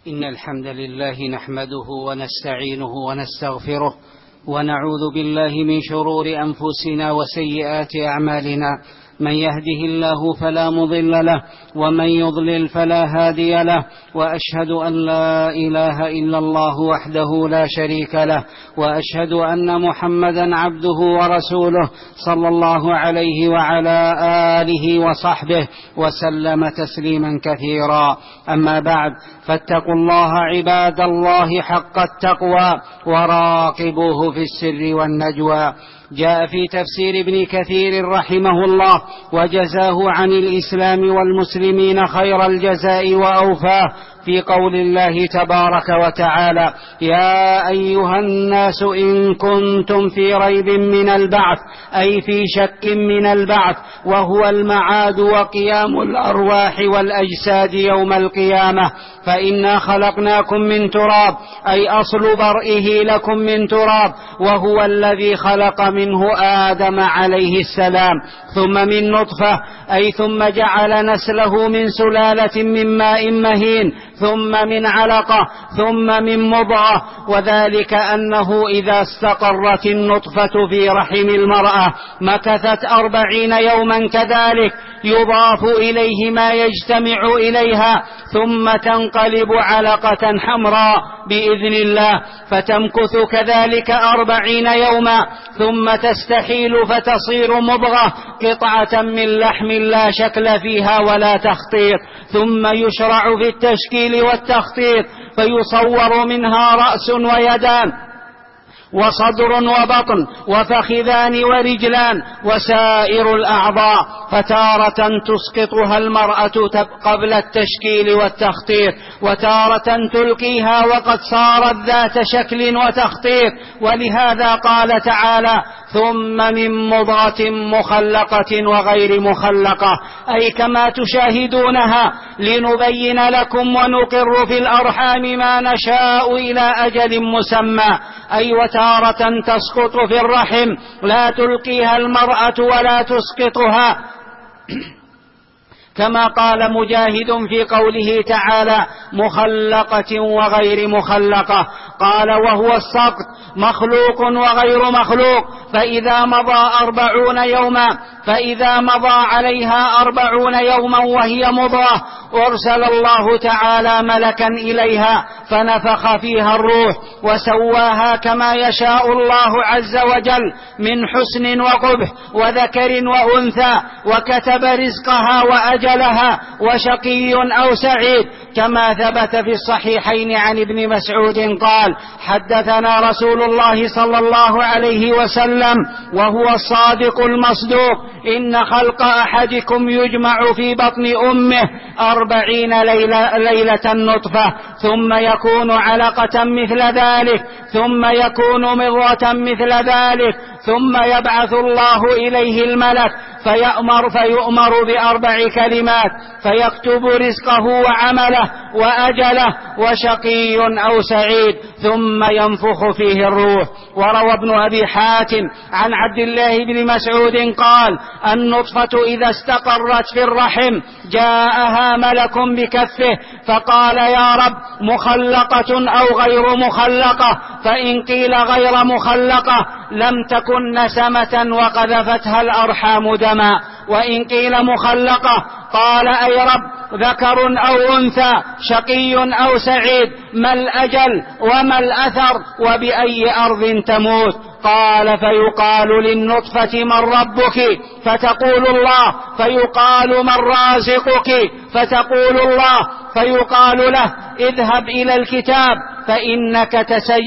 إن الحمد لله نحمده ونستعينه ونستغفره ونعوذ بالله من شرور أنفسنا وسيئات أعمالنا. من يهده الله فلا مضل له ومن يضلل فلا هادي له، وأشهد أن لا إله إلا الله وحده لا شريك له، وأشهد أن محمدا عبده ورسوله صلى الله عليه وعلى آله وصحبه وسلم تسليما كثيرا. أما بعد، فاتقوا الله عباد الله حق التقوى وراقبوه في السر والنجوى. جاء في تفسير ابن كثير رحمه الله وجزاه عن الإسلام والمسلمين خير الجزاء وأوفاه في قول الله تبارك وتعالى: يا أيها الناس إن كنتم في ريب من البعث، أي في شك من البعث، وهو المعاد وقيام الأرواح والأجساد يوم القيامة، فإنا خلقناكم من تراب، أي أصل برئه لكم من تراب، وهو الذي خلق منه آدم عليه السلام، ثم من نطفة، أي ثم جعل نسله من سلالة من ماء مهين، ثم من علقة، ثم من مضغة. وذلك أنه إذا استقرت النطفة في رحم المرأة مكثت 40 يوما كذلك، يضاف إليه ما يجتمع إليها، ثم تنقلب علقة حمراء بإذن الله، فتمكث كذلك 40 يوما، ثم تستحيل فتصير مضغة، قطعة من لحم لا شكل فيها ولا تخطيط، ثم يشرع في التشكيل والتخطيط، فيصور منها رأس ويدان وصدر وبطن وفخذان ورجلان وسائر الأعضاء، فتارة تسقطها المرأة قبل التشكيل والتخطيط، وتارة تلقيها وقد صارت ذات شكل وتخطيط. ولهذا قال تعالى: ثم من مضغة مخلقة وغير مخلقة، أي كما تشاهدونها، لنبين لكم ونقر في الأرحام ما نشاء إلى أجل مسمى، أي وتارة تسقط في الرحم، لا تلقيها المرأة ولا تسقطها، كما قال مجاهد في قوله تعالى: مخلقة وغير مخلقة. قال: وهو السقط مخلوق وغير مخلوق، فإذا مضى عليها 40 يوما وهي مضغة، أرسل الله تعالى ملكا إليها فنفخ فيها الروح، وسواها كما يشاء الله عز وجل من حسن وقبح وذكر وأنثى، وكتب رزقها وأجلها وشقي أو سعيد، كما ثبت في الصحيحين عن ابن مسعود قال: حدثنا رسول الله صلى الله عليه وسلم وهو الصادق المصدوق: إن خلق أحدكم يجمع في بطن أمه 40 ليلة نطفة، ثم يكون علقة مثل ذلك، ثم يكون مضغة مثل ذلك، ثم يبعث الله إليه الملك فيؤمر ب4 كلمات، فيكتب رزقه وعمله وأجله وشقي أو سعيد، ثم ينفخ فيه الروح. وروى ابن أبي حاتم عن عبد الله بن مسعود قال: النطفة إذا استقرت في الرحم جاءها ملك بكفه فقال: يا رب، مخلقة أو غير مخلقة؟ فإن قيل غير مخلقة لم تكن نسمة وقذفتها الأرحام دما، وإن قيل مخلقة قال: أي رب، ذكر أو أنثى، شقي أو سعيد، ما الأجل وما الأثر وبأي أرض تموت؟ قال: فيقال للنطفة: من ربك؟ فتقول الله. فيقال: من رازقك؟ فتقول الله. فيقال له: اذهب إلى الكتاب فإنك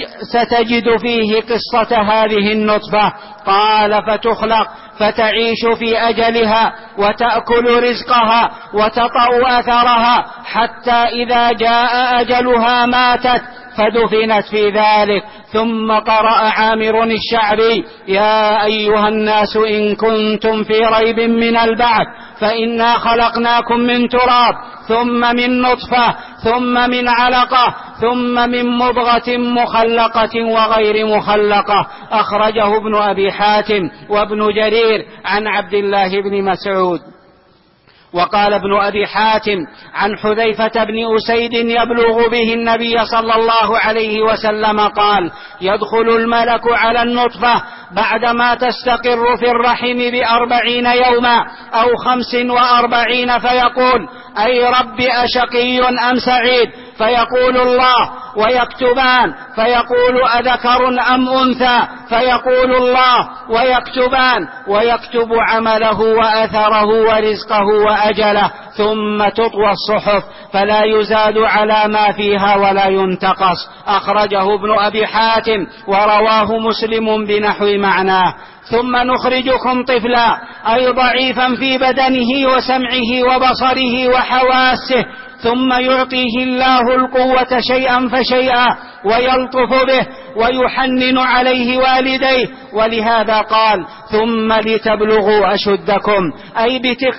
ستجد فيه قصة هذه النطفة. قال: فتخلق فتعيش في أجلها وتأكل رزقها وتطأ أثرها، حتى إذا جاء أجلها ماتت فدفنت في ذلك. ثم قرأ عامر الشعبي: يا أيها الناس إن كنتم في ريب من البعث فإنا خلقناكم من تراب، ثم من نطفة، ثم من علقة، ثم من مضغة مخلقة وغير مخلقة. أخرجه ابن أبي حاتم وابن جرير عن عبد الله بن مسعود. وقال ابن أبي حاتم عن حذيفة بن أسيد يبلغ به النبي صلى الله عليه وسلم قال: يدخل الملك على النطفة بعدما تستقر في الرحم 40 يوما أو 45 فيقول: أي رب أشقي أم سعيد؟ فيقول الله: ويكتبان. فيقول: أذكر أم أنثى؟ فيقول الله: ويكتبان. ويكتب عمله وأثره ورزقه وأجله، ثم تطوى الصحف فلا يزاد على ما فيها ولا ينتقص. أخرجه ابن أبي حاتم ورواه مسلم بنحو معناه. ثم نخرجكم طفلا، أي ضعيفا في بدنه وسمعه وبصره وحواسه، ثم يعطيه الله القوة شيئا فشيئا ويلطف به ويحنن عليه والديه. ولهذا قال: ثم لتبلغوا أشدكم، أي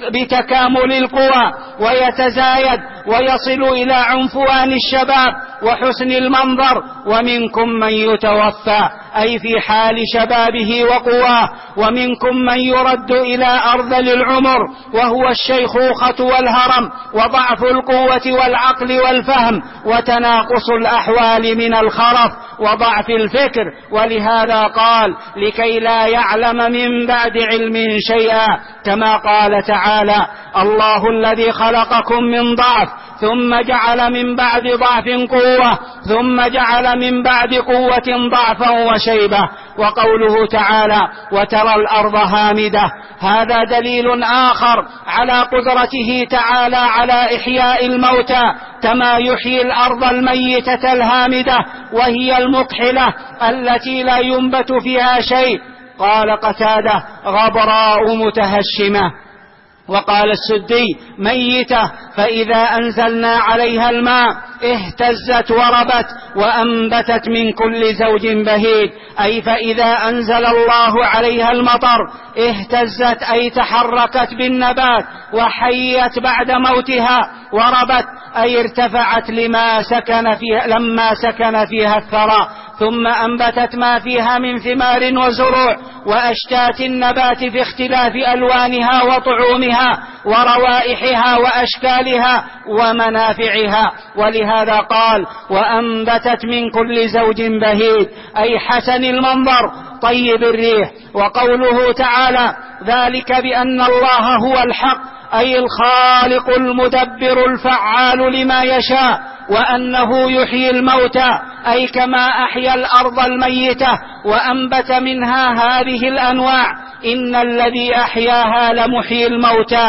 بتكامل القوى ويتزايد ويصل إلى عنفوان الشباب وحسن المنظر. ومنكم من يتوفى، أي في حال شبابه وقواه، ومنكم من يرد إلى أرذل العمر وهو الشيخوخة والهرم وضعف القوة والعقل والفهم وتناقص الأحوال من الخرف وضعف الفكر. ولهذا قال: لكي لا يعلم من بعد علم شيئا، كما قال تعالى: الله الذي خلقكم من ضعف ثم جعل من بعد ضعف قوة ثم جعل من بعد قوة ضعفا وشيبة. وقوله تعالى: وترى الأرض هامدة، هذا دليل آخر على قدرته تعالى على إحياء الموتى، كما يحيي الأرض الميتة الهامدة وهي المكحلة التي لا ينبت فيها شيء. قال قتادة: غبراء متهشمة. وقال السدي: ميتة، فإذا أنزلنا عليها الماء اهتزت وربت وأنبتت من كل زوج بهيج، أي فإذا أنزل الله عليها المطر اهتزت، أي تحركت بالنبات وحيت بعد موتها، وربت أي ارتفعت لما سكن فيها الثرى، ثم أنبتت ما فيها من ثمار وزروع وأشتات النبات في اختلاف ألوانها وطعومها وروائحها وأشكالها ومنافعها. ولهذا قال: وأنبتت من كل زوج بهيج، أي حسن المنظر طيب الريح. وقوله تعالى: ذلك بأن الله هو الحق، أي الخالق المدبر الفعال لما يشاء، وأنه يحيي الموتى، أي كما أحيا الأرض الميتة وأنبت منها هذه الأنواع. إن الذي أحياها لمحيي الموتى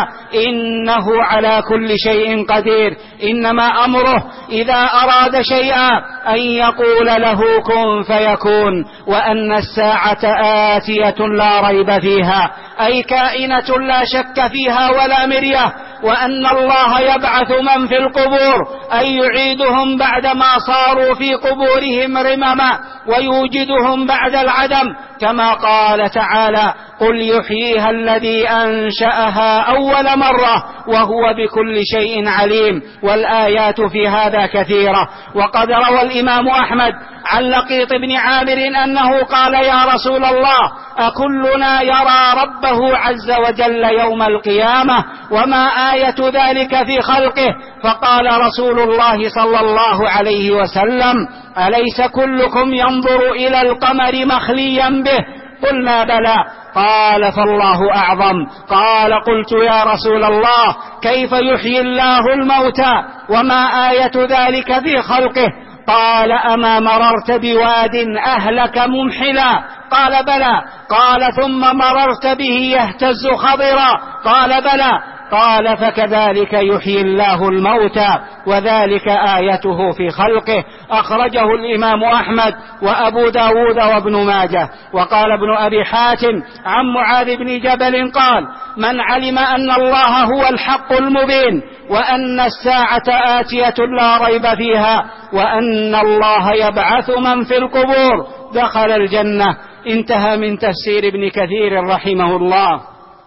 إنه على كل شيء قدير. إنما أمره إذا أراد شيئا أن يقول له كن فيكون، وأن الساعة آتية لا ريب فيها، أي كائنة لا شك فيها ولا مرية. وأن الله يبعث من في القبور، أي يعيدهم بعدما صاروا في قبورهم رمما ويوجدهم بعد العدم، كما قال تعالى: قل يحييها الذي أنشأها أول مرة وهو بكل شيء عليم. والآيات في هذا كثيرة. وقد روى الإمام أحمد عن لقيط بن عامر أنه قال: يا رسول الله، أكلنا يرى ربه عز وجل يوم القيامة؟ وما آية ذلك في خلقه؟ فقال رسول الله صلى الله عليه وسلم: أليس كلكم ينظر إلى القمر مخليا به؟ قلنا: بلى. قال: فالله أعظم. قال: قلت: يا رسول الله، كيف يحيي الله الموتى؟ وما آية ذلك في خلقه؟ قال: أما مررت بواد أهلك ممحلا؟ قال: بلى. قال: ثم مررت به يهتز خضرا؟ قال: بلى. قال: فكذلك يحيي الله الموتى، وذلك آيته في خلقه. أخرجه الإمام أحمد وأبو داود وابن ماجه. وقال ابن أبي حاتم عن معاذ بن جبل قال: من علم أن الله هو الحق المبين، وأن الساعة آتية لا ريب فيها، وأن الله يبعث من في القبور دخل الجنة. انتهى من تفسير ابن كثير رحمه الله.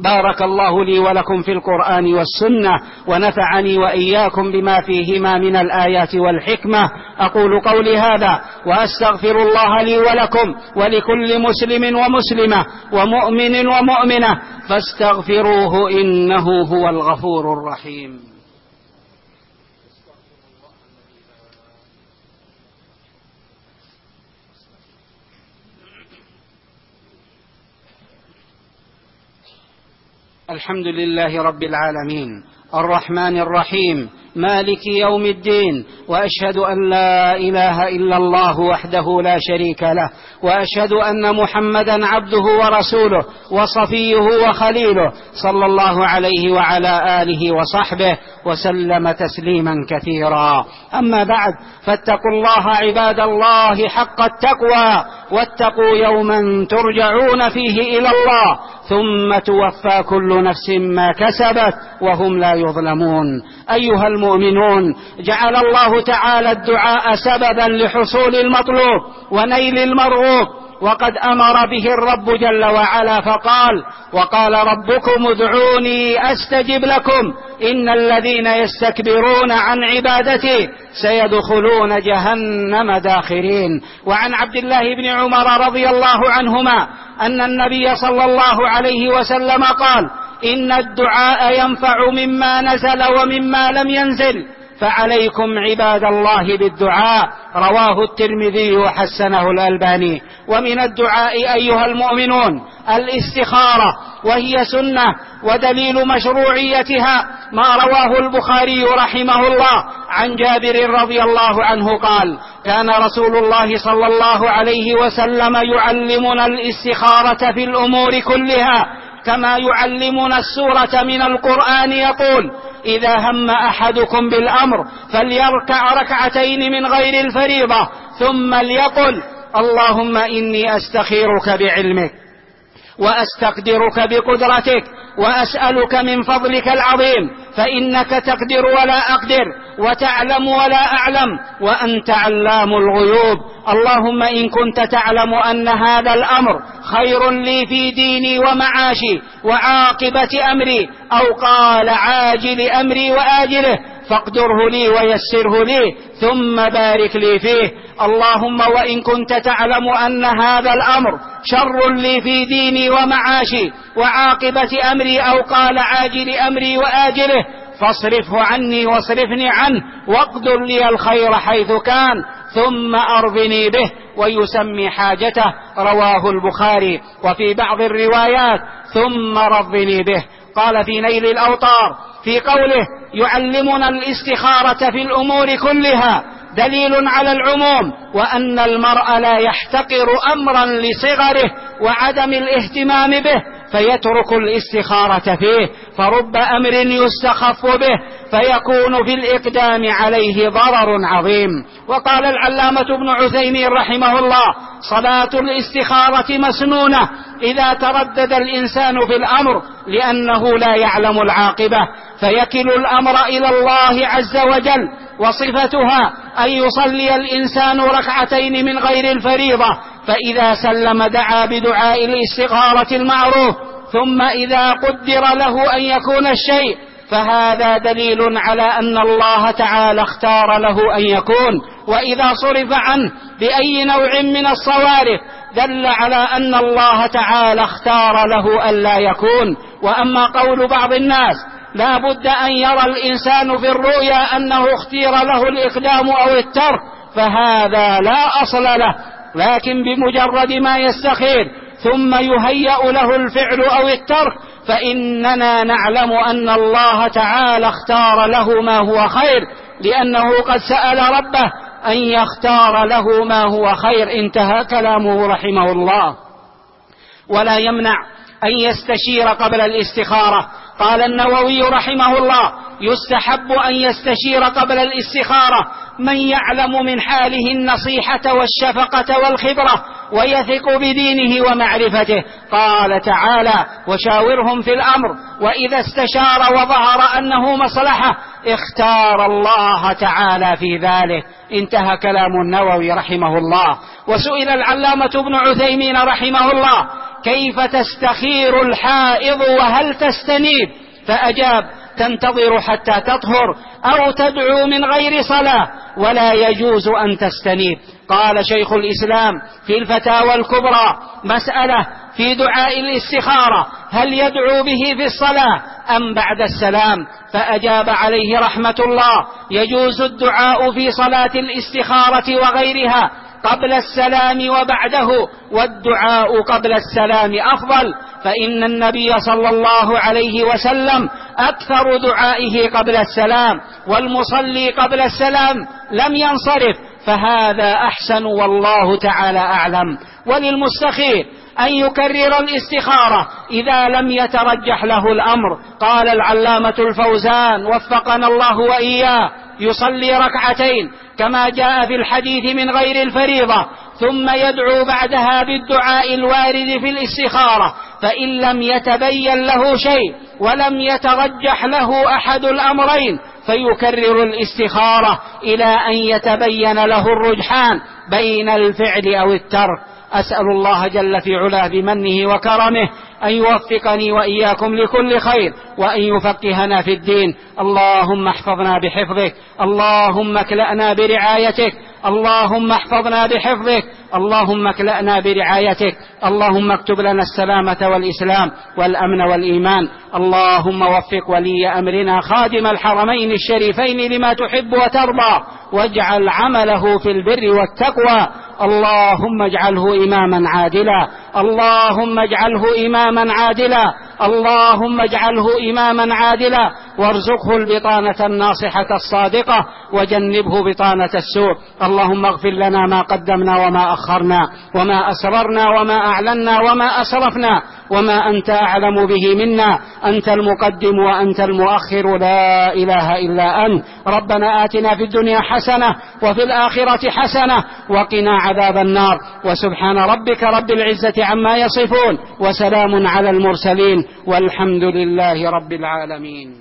بارك الله لي ولكم في القرآن والسنة، ونفعني وإياكم بما فيهما من الآيات والحكمة. أقول قولي هذا وأستغفر الله لي ولكم ولكل مسلم ومسلمة ومؤمن ومؤمنة، فاستغفروه إنه هو الغفور الرحيم. الحمد لله رب العالمين الرحمن الرحيم مالك يوم الدين، وأشهد أن لا إله إلا الله وحده لا شريك له، وأشهد أن محمدا عبده ورسوله وصفيه وخليله، صلى الله عليه وعلى آله وصحبه وسلم تسليما كثيرا. أما بعد، فاتقوا الله عباد الله حق التقوى، واتقوا يوما ترجعون فيه إلى الله ثم توفى كل نفس ما كسبت وهم لا يظلمون. أيها المؤمنون، جعل الله تعالى الدعاء سببا لحصول المطلوب ونيل المرغوب، وقد أمر به الرب جل وعلا فقال: وقال ربكم ادعوني أستجب لكم إن الذين يستكبرون عن عبادتي سيدخلون جهنم داخرين. وعن عبد الله بن عمر رضي الله عنهما أن النبي صلى الله عليه وسلم قال: إن الدعاء ينفع مما نزل ومما لم ينزل، فعليكم عباد الله بالدعاء. رواه الترمذي وحسنه الألباني. ومن الدعاء أيها المؤمنون الاستخارة، وهي سنة ودليل مشروعيتها ما رواه البخاري رحمه الله عن جابر رضي الله عنه قال: كان رسول الله صلى الله عليه وسلم يعلمنا الاستخارة في الأمور كلها كما يعلمنا السورة من القرآن. يقول: إذا هم أحدكم بالأمر فليركع ركعتين من غير الفريضة ثم ليقل: اللهم إني أستخيرك بعلمك وأستقدرك بقدرتك وأسألك من فضلك العظيم، فإنك تقدر ولا أقدر وتعلم ولا أعلم وأنت علام الغيوب. اللهم إن كنت تعلم أن هذا الأمر خير لي في ديني ومعاشي وعاقبة أمري، أو قال عاجل أمري وآجله، فاقدره لي ويسره لي ثم بارك لي فيه. اللهم وإن كنت تعلم أن هذا الأمر شر لي في ديني ومعاشي وعاقبة أمري، أو قال عاجل أمري وآجله، فاصرفه عني واصرفني عنه واقدر لي الخير حيث كان ثم أرضني به، ويسمي حاجته. رواه البخاري. وفي بعض الروايات: ثم رضني به. قال في نيل الأوطار في قوله: يعلمنا الاستخارة في الأمور كلها دليل على العموم، وأن المرء لا يحتقر أمرا لصغره وعدم الاهتمام به فيترك الاستخارة فيه، فرب أمر يستخف به فيكون في الإقدام عليه ضرر عظيم. وقال العلامة ابن عثيمين رحمه الله: صلاة الاستخارة مسنونة إذا تردد الإنسان في الأمر لأنه لا يعلم العاقبة، فيكل الأمر إلى الله عز وجل. وصفتها أن يصلي الإنسان ركعتين من غير الفريضة، فإذا سلم دعا بدعاء الاستخارة المعروف، ثم إذا قدر له أن يكون الشيء فهذا دليل على أن الله تعالى اختار له أن يكون، وإذا صرف عنه بأي نوع من الصوارف دل على أن الله تعالى اختار له ألا يكون. وأما قول بعض الناس: لا بد أن يرى الإنسان في الرؤيا أنه اختير له الإقدام أو الترك، فهذا لا أصل له، لكن بمجرد ما يستخير ثم يهيأ له الفعل أو الترك فإننا نعلم أن الله تعالى اختار له ما هو خير، لأنه قد سأل ربه أن يختار له ما هو خير. انتهى كلامه رحمه الله. ولا يمنع أن يستشير قبل الاستخارة. قال النووي رحمه الله: يستحب أن يستشير قبل الاستخارة من يعلم من حاله النصيحة والشفقة والخبرة ويثق بدينه ومعرفته. قال تعالى: وشاورهم في الأمر وإذا استشار وظهر أنه مصلحة اختار الله تعالى في ذلك. انتهى كلام النووي رحمه الله. وسئل العلامة ابن عثيمين رحمه الله: كيف تستخير الحائض وهل تستنيب؟ فأجاب: تنتظر حتى تطهر أو تدعو من غير صلاة، ولا يجوز أن تستنيب. قال شيخ الإسلام في الفتاوى الكبرى: مسألة في دعاء الاستخارة، هل يدعو به في الصلاة أم بعد السلام؟ فأجاب عليه رحمة الله: يجوز الدعاء في صلاة الاستخارة وغيرها قبل السلام وبعده، والدعاء قبل السلام أفضل، فإن النبي صلى الله عليه وسلم أكثر دعائه قبل السلام، والمصلي قبل السلام لم ينصرف، فهذا أحسن والله تعالى أعلم. وللمستخير أن يكرر الاستخارة إذا لم يترجح له الأمر. قال العلامة الفوزان وفقنا الله وإياه: يصلي ركعتين كما جاء في الحديث من غير الفريضة، ثم يدعو بعدها بالدعاء الوارد في الاستخارة، فإن لم يتبين له شيء ولم يترجح له أحد الأمرين فيكرر الاستخارة إلى أن يتبين له الرجحان بين الفعل أو الترك. أسأل الله جل في علاه بمنه وكرمه أن يوفقني وإياكم لكل خير، وأن يفقهنا في الدين. اللهم احفظنا بحفظك، اللهم اكلأنا برعايتك، اللهم احفظنا بحفظك، اللهم اكلأنا برعايتك، اللهم اكتب لنا السلامة والإسلام والأمن والإيمان. اللهم وفق ولي أمرنا خادم الحرمين الشريفين لما تحب وترضى، واجعل عمله في البر والتقوى. اللهم اجعله إماما عادلا، اللهم اجعله إماما عادلا، اللهم اجعله إماما عادلا، وارزقه البطانة الناصحة الصادقة، وجنبه بطانة السوء. اللهم اغفر لنا ما قدمنا وما أخرنا، وما أسررنا وما أعلنا وما أسرفنا، وما أنت أعلم به منا. أنت المقدم وأنت المؤخر، لا إله إلا أنت. ربنا آتنا في الدنيا حسنة وفي الآخرة حسنة وقنا عذاب النار. وسبحان ربك رب العزة عما يصفون، وسلام على المرسلين، والحمد لله رب العالمين.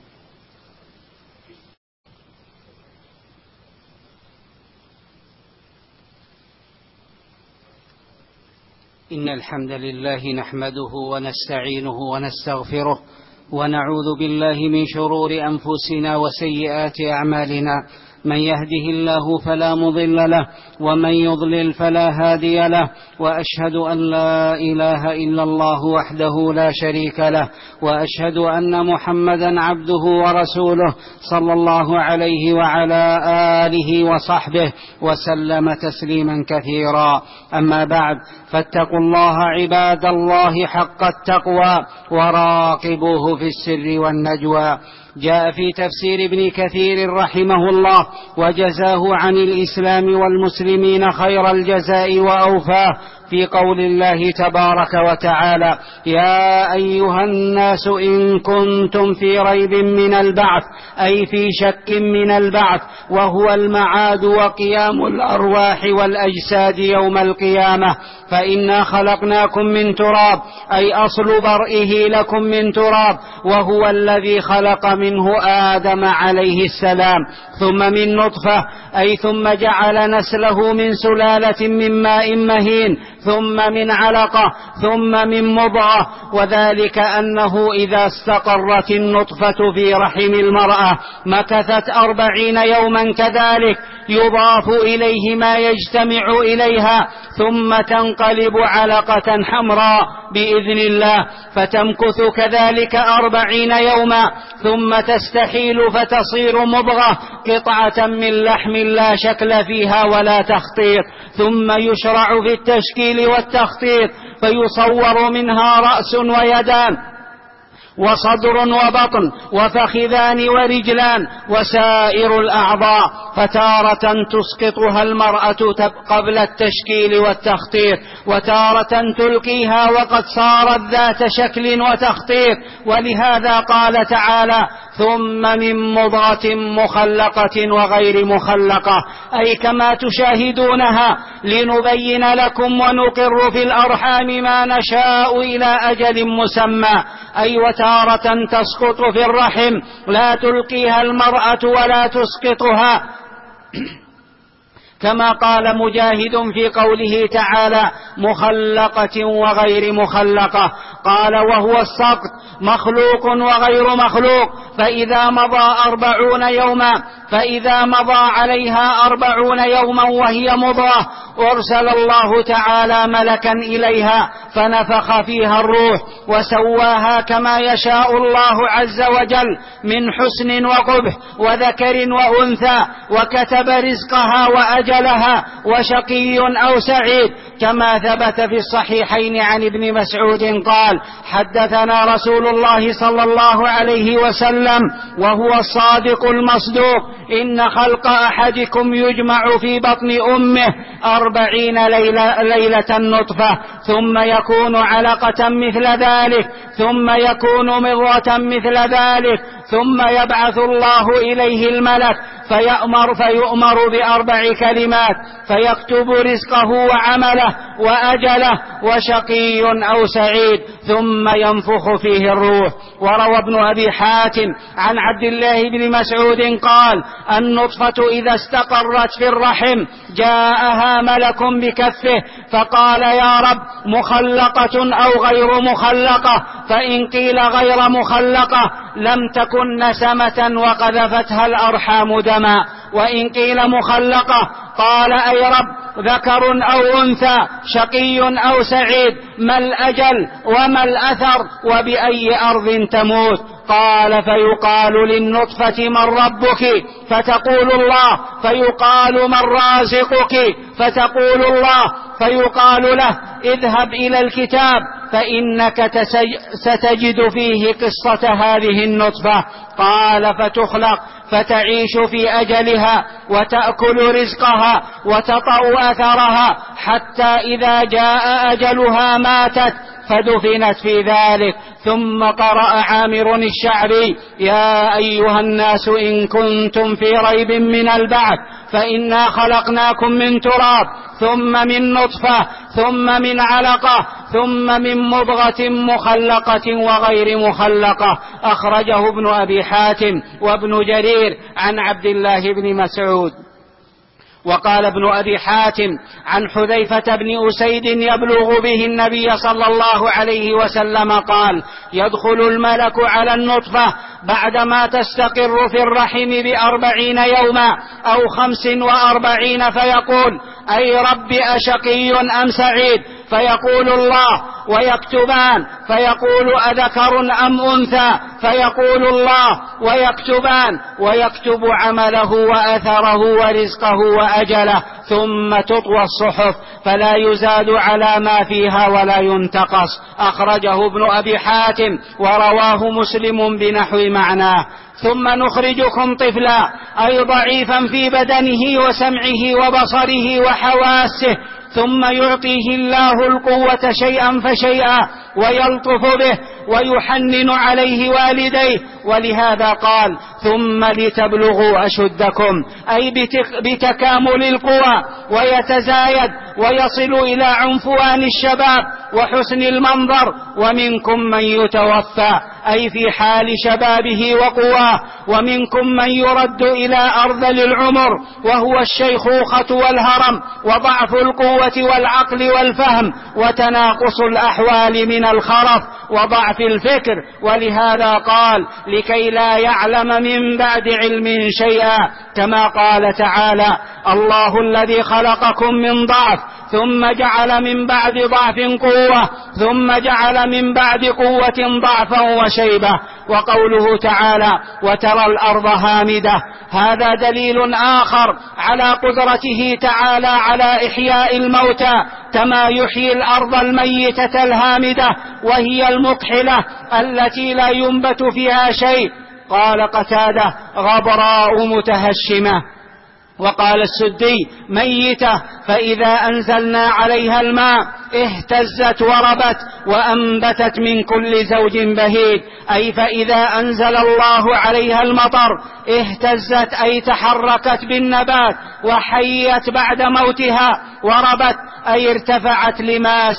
إن الحمد لله نحمده ونستعينه ونستغفره، ونعوذ بالله من شرور أنفسنا وسيئات أعمالنا. من يهده الله فلا مضل له، ومن يضلل فلا هادي له، وأشهد أن لا إله إلا الله وحده لا شريك له، وأشهد أن محمدا عبده ورسوله صلى الله عليه وعلى آله وصحبه وسلم تسليما كثيرا. أما بعد، فاتقوا الله عباد الله حق التقوى، وراقبوه في السر والنجوى. جاء في تفسير ابن كثير رحمه الله وجزاه عن الإسلام والمسلمين خير الجزاء وأوفاه في قول الله تبارك وتعالى: يا أيها الناس إن كنتم في ريب من البعث، أي في شك من البعث، وهو المعاد وقيام الأرواح والأجساد يوم القيامة، فإنا خلقناكم من تراب، أي أصل برئه لكم من تراب، وهو الذي خلق منه آدم عليه السلام، ثم من نطفة، أي ثم جعل نسله من سلالة من ماء مهين، ثم من علقة، ثم من مضغة. وذلك أنه إذا استقرت النطفة في رحم المرأة مكثت 40 يوما كذلك، يضاف إليه ما يجتمع إليها، ثم تنقلب علقة حمراء بإذن الله، فتمكث كذلك 40 يوما، ثم تستحيل فتصير مضغة، قطعة من لحم لا شكل فيها ولا تخطيط، ثم يشرع في التشكيل والتخطيط، فيصور منها رأس ويدان وصدر وبطن وفخذان ورجلان وسائر الأعضاء، فتارة تسقطها المرأة قبل التشكيل والتخطيط، وتارة تلقيها وقد صارت ذات شكل وتخطيط. ولهذا قال تعالى: ثم من مضغة مخلقة وغير مخلقة، أي كما تشاهدونها، لنبين لكم ونقر في الأرحام ما نشاء إلى أجل مسمى، أي وتارة تسقط في الرحم لا تلقيها المرأة ولا تسقطها، كما قال مجاهد في قوله تعالى مخلقة وغير مخلقة، قال وهو السقط مخلوق وغير مخلوق، فإذا مضى عليها 40 يوما وهي مضغة أرسل الله تعالى ملكا إليها فنفخ فيها الروح وسواها كما يشاء الله عز وجل من حسن وقبح وذكر وأنثى، وكتب رزقها وأجلها وشقي أو سعيد، كما ثبت في الصحيحين عن ابن مسعود قال حدثنا رسول الله صلى الله عليه وسلم وهو الصادق المصدوق إن خلق أحدكم يجمع في بطن أمه 40 ليلة نطفة، ثم يكون علقة مثل ذلك، ثم يكون مضغة مثل ذلك، ثم يبعث الله إليه الملك فيؤمر ب4 كلمات فيكتب رزقه وعمله وأجله وشقي أو سعيد، ثم ينفخ فيه الروح. وروى ابن أبي حاتم عن عبد الله بن مسعود قال النطفة إذا استقرت في الرحم جاءها ملك بكفه فقال يا رب مخلقة أو غير مخلقة، فإن قيل غير مخلقة لم تكن نسمة وقذفتها الأرحام دما، وإن قيل مخلقة قال أي رب ذكر أو أنثى شقي أو سعيد، ما الأجل وما الأثر وبأي أرض تموت؟ قال فيقال للنطفة من ربك فتقول الله، فيقال من رازقك فتقول الله، فيقال له اذهب إلى الكتاب فإنك ستجد فيه قصة هذه النطفة. قال فتخلق فتعيش في أجلها وتأكل رزقها وتطأ أثرها حتى إذا جاء أجلها ماتت فدفنت في ذلك. ثم قرأ عامر الشعبي يا أيها الناس إن كنتم في ريب من البعث فإنا خلقناكم من تراب ثم من نطفة ثم من علقة ثم من مضغة مخلقة وغير مخلقة. أخرجه ابن أبي حاتم وابن جرير عن عبد الله بن مسعود. وقال ابن أبي حاتم عن حذيفة بن أسيد يبلغ به النبي صلى الله عليه وسلم قال يدخل الملك على النطفة بعدما تستقر في الرحم ب40 يوما أو 45 فيقول أي رب أشقي أم سعيد؟ فيقول الله ويكتبان، فيقول أذكر أم أنثى؟ فيقول الله ويكتبان، ويكتب عمله وأثره ورزقه وأجله، ثم تطوى الصحف فلا يزاد على ما فيها ولا ينتقص. أخرجه ابن أبي حاتم ورواه مسلم بنحو معناه. ثم نخرجكم طفلا أي ضعيفا في بدنه وسمعه وبصره وحواسه، ثم يعطيه الله القوة شيئا فشيئا ويلطف به ويحنن عليه والديه، ولهذا قال ثم لتبلغوا أشدكم أي بتكامل القوى ويتزايد ويصل إلى عنفوان الشباب وحسن المنظر. ومنكم من يتوفى أي في حال شبابه وقواه، ومنكم من يرد إلى أرذل العمر وهو الشيخوخة والهرم وضعف القوة والعقل والفهم وتناقص الأحوال من الخرف وضعف الفكر. ولهذا قال لكي لا يعلم من بعد علم شيئا، كما قال تعالى الله الذي خلقكم من ضعف ثم جعل من بعد ضعف قوة ثم جعل من بعد قوة ضعفا وشيبة. وقوله تعالى وترى الأرض هامدة، هذا دليل آخر على قدرته تعالى على إحياء الموتى كما يحيي الأرض الميتة الهامدة وهي المكحلة التي لا ينبت فيها شيء. قال قتادة غبراء متهشمة. وقال السدي: ميتة، فإذا أنزلنا عليها الماء اهتزت وربت وأنبتت من كل زوج بهيج، أي فإذا أنزل الله عليها المطر اهتزت، أي تحركت بالنبات وحيت بعد موتها، وربت أي ارتفعت لما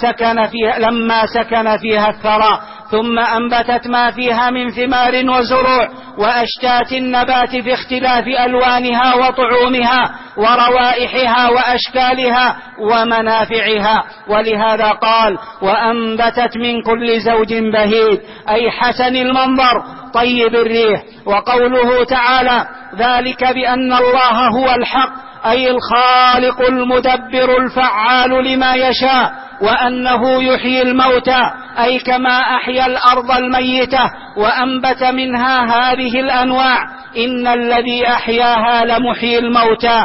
سكن فيها الثرى، ثم أنبتت ما فيها من ثمار وزروع وأشتات النبات في اختلاف ألوانها وطعومها وروائحها وأشكالها ومنافعها. ولهذا قال: وأنبتت من كل زوج بهيج، أي حسن المنظر طيب الريح. وقوله تعالى: ذلك بأن الله هو الحق، أي الخالق المدبر الفعال لما يشاء، وأنه يحيي الموتى، أي كما أحيا الأرض الميتة وأنبت منها هذه الأنواع، إن الذي أحياها لمحيي الموتى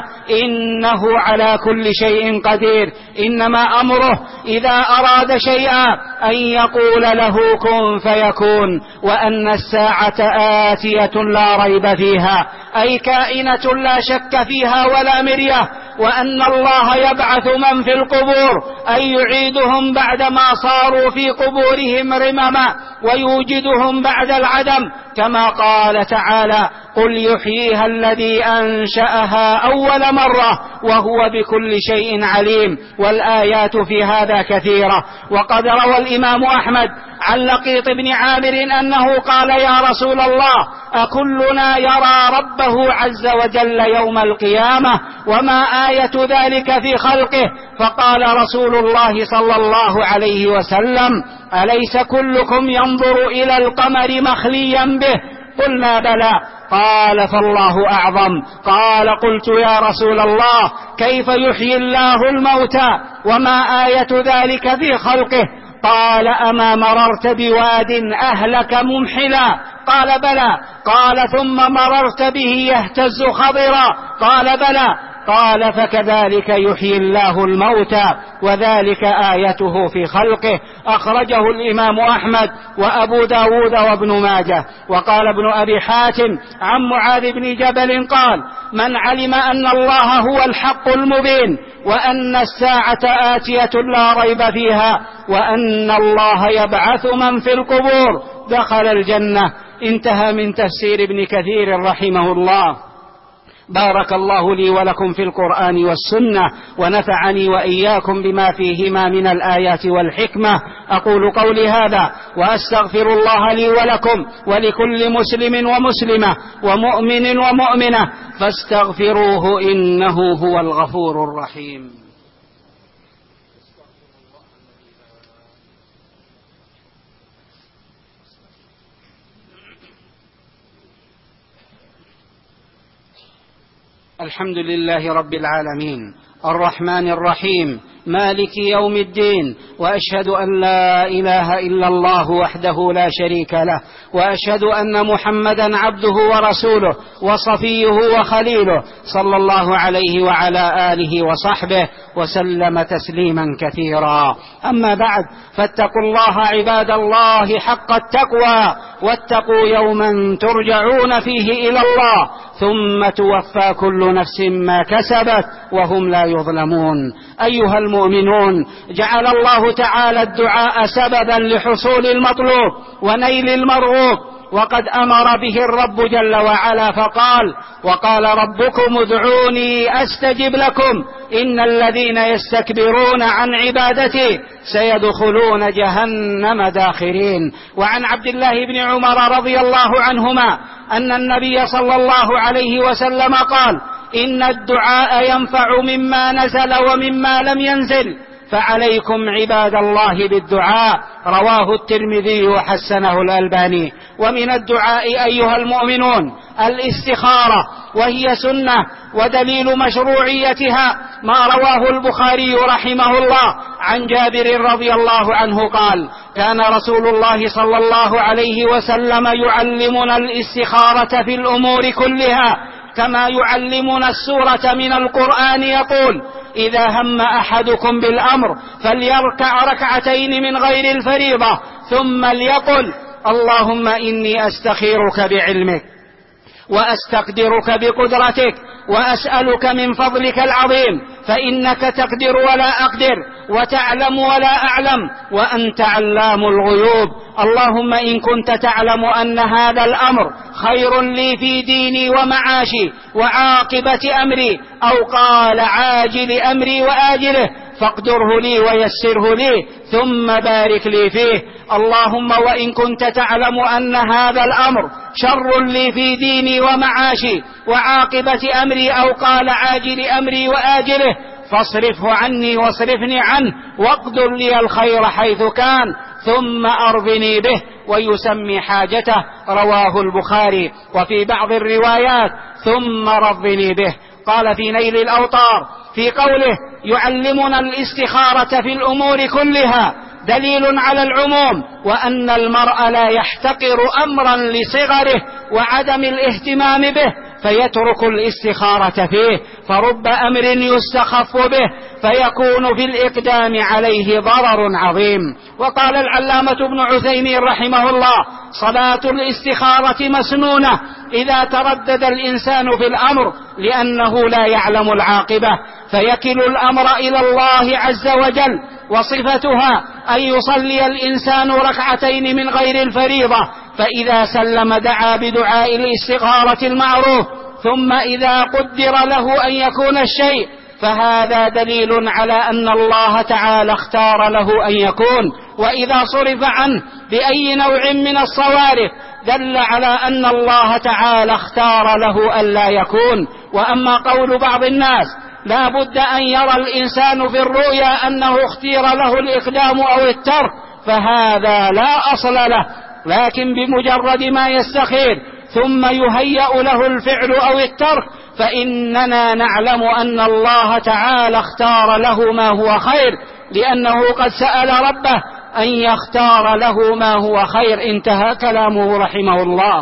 إنه على كل شيء قدير. إنما أمره إذا أراد شيئا أن يقول له كن فيكون، وأن الساعة آتية لا ريب فيها، أي كائنة لا شك فيها ولا مرية، وأن الله يبعث من في القبور، أي يعيدهم بعدما صاروا في قبورهم رمما ويوجدهم بعد العدم، كما قال تعالى: قل يحييها الذي أنشأها أول مرة وهو بكل شيء عليم. والآيات في هذا كثيرة. وقد روى الإمام أحمد عن لقيط بن عامر أنه قال: يا رسول الله، أكلنا يرى ربه عز وجل يوم القيامة؟ وما آية ذلك في خلقه؟ فقال رسول الله صلى الله عليه وسلم: أليس كلكم ينظر إلى القمر مخليا به؟ قلنا: بلى. قال: فالله أعظم. قال: قلت: يا رسول الله، كيف يحيي الله الموتى؟ وما آية ذلك في خلقه؟ قال: أما مررت بواد أهلك ممحلا؟ قال: بلى. قال: ثم مررت به يهتز خضرا؟ قال: بلى. قال: فكذلك يحيي الله الموتى، وذلك آيته في خلقه. أخرجه الإمام أحمد وأبو داود وابن ماجه. وقال ابن أبي حاتم عن معاذ بن جبل قال: من علم أن الله هو الحق المبين، وأن الساعة آتية لا ريب فيها، وأن الله يبعث من في القبور دخل الجنة. انتهى من تفسير ابن كثير رحمه الله. بارك الله لي ولكم في القرآن والسنة، ونفعني وإياكم بما فيهما من الآيات والحكمة. أقول قولي هذا وأستغفر الله لي ولكم ولكل مسلم ومسلمة ومؤمن ومؤمنة، فاستغفروه إنه هو الغفور الرحيم. الحمد لله رب العالمين، الرحمن الرحيم، مالك يوم الدين، وأشهد أن لا إله إلا الله وحده لا شريك له، وأشهد أن محمدا عبده ورسوله وصفيه وخليله، صلى الله عليه وعلى آله وصحبه وسلم تسليما كثيرا. أما بعد، فاتقوا الله عباد الله حق التقوى، واتقوا يوما ترجعون فيه إلى الله، ثم توفى كل نفس ما كسبت وهم لا يظلمون. أيها المؤمنون، جعل الله تعالى الدعاء سببا لحصول المطلوب ونيل المرغوب، وقد أمر به الرب جل وعلا فقال: وقال ربكم ادعوني أستجب لكم إن الذين يستكبرون عن عبادتي سيدخلون جهنم داخرين. وعن عبد الله بن عمر رضي الله عنهما أن النبي صلى الله عليه وسلم قال: إن الدعاء ينفع مما نزل ومما لم ينزل، فعليكم عباد الله بالدعاء. رواه الترمذي وحسنه الألباني. ومن الدعاء أيها المؤمنون الاستخارة، وهي سنة ودليل مشروعيتها ما رواه البخاري رحمه الله عن جابر رضي الله عنه قال: كان رسول الله صلى الله عليه وسلم يعلمنا الاستخارة في الأمور كلها، كما يعلمنا السورة من القرآن، يقول: إذا هم أحدكم بالأمر فليركع ركعتين من غير الفريضة، ثم ليقل: اللهم إني أستخيرك بعلمك وأستقدرك بقدرتك، وأسألك من فضلك العظيم، فإنك تقدر ولا أقدر، وتعلم ولا أعلم، وأنت علام الغيوب. اللهم إن كنت تعلم أن هذا الأمر خير لي في ديني ومعاشي وعاقبة أمري، أو قال عاجل أمري وآجله، فاقدره لي ويسره لي، ثم بارك لي فيه. اللهم وإن كنت تعلم أن هذا الأمر شر لي في ديني ومعاشي وعاقبة أمري، أو قال عاجل أمري وآجله، فاصرفه عني واصرفني عنه، واقدر لي الخير حيث كان، ثم أرضني به. ويسمي حاجته، رواه البخاري. وفي بعض الروايات ثم رضني به. قال في نيل الأوطار في قوله يعلمنا الاستخارة في الأمور كلها دليل على العموم، وأن المرء لا يحتقر أمرا لصغره وعدم الاهتمام به فيترك الاستخارة فيه، فرب أمر يستخف به فيكون في الإقدام عليه ضرر عظيم. وقال العلامة ابن عثيمين رحمه الله: صلاة الاستخارة مسنونة إذا تردد الإنسان في الأمر، لأنه لا يعلم العاقبة، فيكل الأمر إلى الله عز وجل. وصفتها أن يصلي الإنسان ركعتين من غير الفريضة، فإذا سلم دعا بدعاء الاستخارة المعروف، ثم إذا قدر له أن يكون الشيء فهذا دليل على أن الله تعالى اختار له أن يكون، وإذا صرف عنه بأي نوع من الصوارف دل على أن الله تعالى اختار له ألا يكون. وأما قول بعض الناس لا بد أن يرى الإنسان في الرؤيا أنه اختير له الإقدام أو الترك، فهذا لا أصل له، لكن بمجرد ما يستخير ثم يهيأ له الفعل أو الترك، فإننا نعلم أن الله تعالى اختار له ما هو خير، لأنه قد سأل ربه أن يختار له ما هو خير. انتهى كلامه رحمه الله.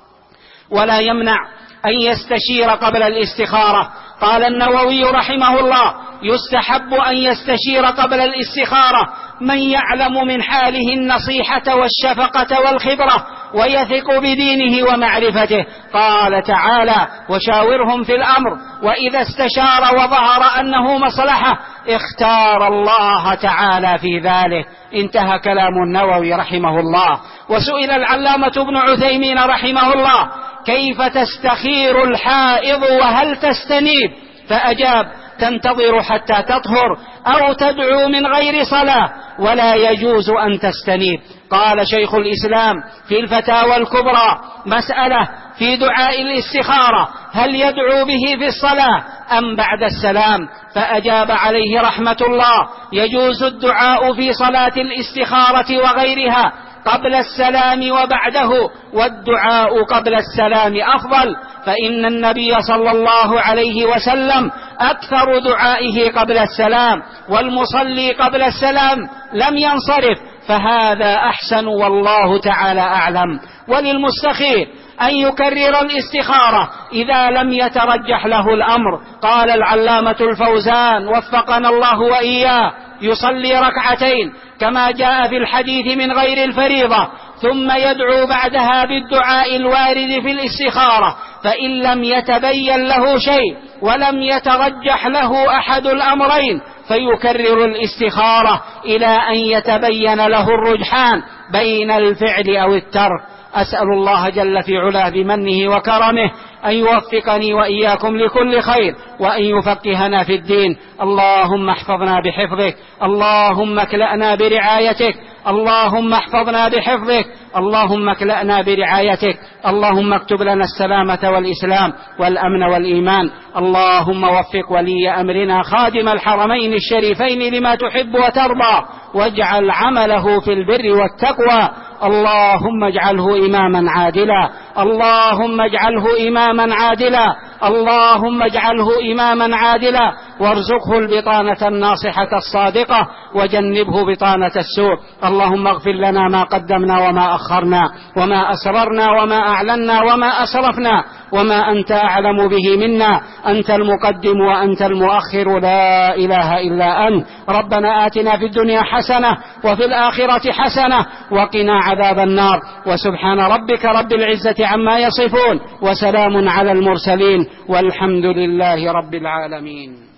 ولا يمنع أن يستشير قبل الاستخارة. قال النووي رحمه الله: يستحب أن يستشير قبل الاستخارة من يعلم من حاله النصيحة والشفقة والخبرة ويثق بدينه ومعرفته. قال تعالى: وشاورهم في الأمر، وإذا استشار وظهر أنه مصلحة اختار الله تعالى في ذلك. انتهى كلام النووي رحمه الله. وسئل العلامة ابن عثيمين رحمه الله: كيف تستخير الحائض وهل تستنيب؟ فأجاب: تنتظر حتى تطهر أو تدعو من غير صلاة، ولا يجوز أن تستنيب. قال شيخ الإسلام في الفتاوى الكبرى: مسألة في دعاء الاستخارة، هل يدعو به في الصلاة أم بعد السلام؟ فأجاب عليه رحمة الله: يجوز الدعاء في صلاة الاستخارة وغيرها قبل السلام وبعده، والدعاء قبل السلام أفضل، فإن النبي صلى الله عليه وسلم أكثر دعائه قبل السلام، والمصلي قبل السلام لم ينصرف، فهذا أحسن والله تعالى أعلم. وللمستخير أن يكرر الاستخارة إذا لم يترجح له الأمر. قال العلامة الفوزان وفقنا الله وإياه: يصلي ركعتين كما جاء في الحديث من غير الفريضة، ثم يدعو بعدها بالدعاء الوارد في الاستخارة، فإن لم يتبين له شيء ولم يترجح له أحد الأمرين فيكرر الاستخارة إلى أن يتبين له الرجحان بين الفعل أو الترك. أسأل الله جل في علاه بمنه وكرمه أن يوفقني وإياكم لكل خير، وأن يفقهنا في الدين. اللهم احفظنا بحفظك، اللهم اكلأنا برعايتك، اللهم احفظنا بحفظك، اللهم اكلأنا برعايتك. اللهم اكتب لنا السلامة والإسلام والأمن والإيمان. اللهم وفق ولي أمرنا خادم الحرمين الشريفين لما تحب وترضى، واجعل عمله في البر والتقوى. اللهم اجعله إماما عادلا، اللهم اجعله إماما عادلا، اللهم اجعله إماما عادلا، وارزقه البطانة الناصحة الصادقة، وجنبه بطانة السوء. اللهم اغفر لنا ما قدمنا وما أخرنا، وما أسررنا وما أعلنا وما أسرفنا، وما أنت أعلم به منا. أنت المقدم وأنت المؤخر، لا إله إلا أنت. ربنا آتنا في الدنيا حسنة وفي الآخرة حسنة وقنا عذاب النار. وسبحان ربك رب العزة عما يصفون، وسلام على المرسلين، والحمد لله رب العالمين.